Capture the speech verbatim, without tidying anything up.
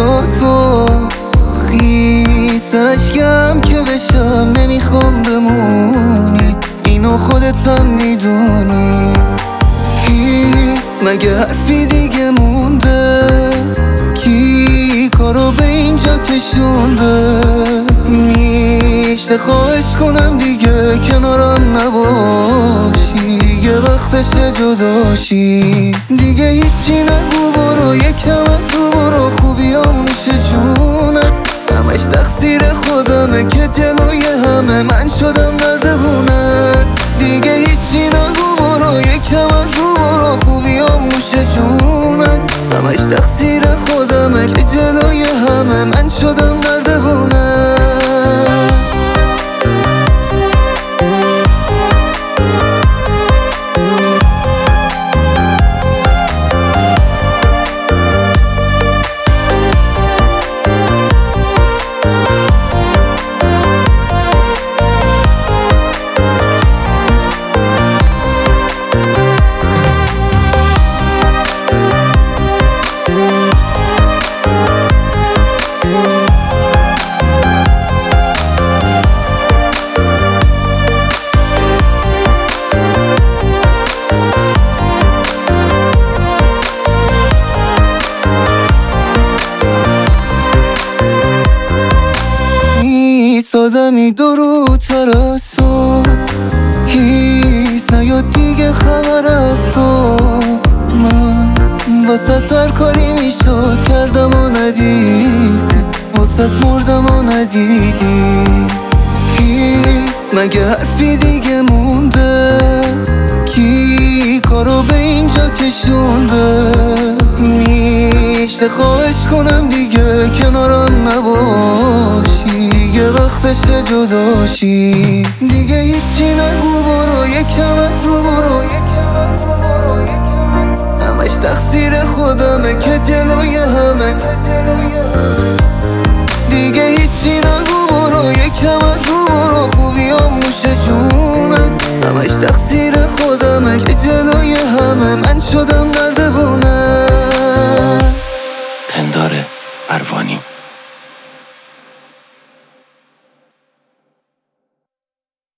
با تو خیس اشکم که بشم نمیخوام بمونی، اینو خودت هم میدونی. هیست مگه حرفی دیگه مونده؟ کی کارو به اینجا کشونده؟ میشه خواهش کنم دیگه کنارم نباشی، دیگه وقتش جداشی. دیگه هیچی نگو برو، یکم از تو برو، خوبیام میشه جونت. همش تقصیر خودمه که جلوی همه من شدم نردبونت. دیگه هیچی نگو برو، یکم از تو برو، خوبیام میشه جونت. همش تقصیر خودمه که جلوی همه من شدم نردبونت. آدمی دروتر از تو، هیچ نیاد دیگه خبر از تو. من واسه هر کاری میشد کردم و ندیدی، واسه مردم و ندیدی. هیچ مگه حرفی دیگه مونده؟ کی کارو به اینجا کشونده؟ میشه خواهش کنم دیگه کنارم نباشی، دیگه وقتش جداشی. دیگه هیچی نگو برو، یکم از رو برو، همش تقصیر خودمه که جلوی همه. دیگه هیچی نگو برو، یکم از رو برو، خوبیام موشه جونت. همش تقصیر خودمه که جلوی همه من شدم نردبونت. پندار اروانی.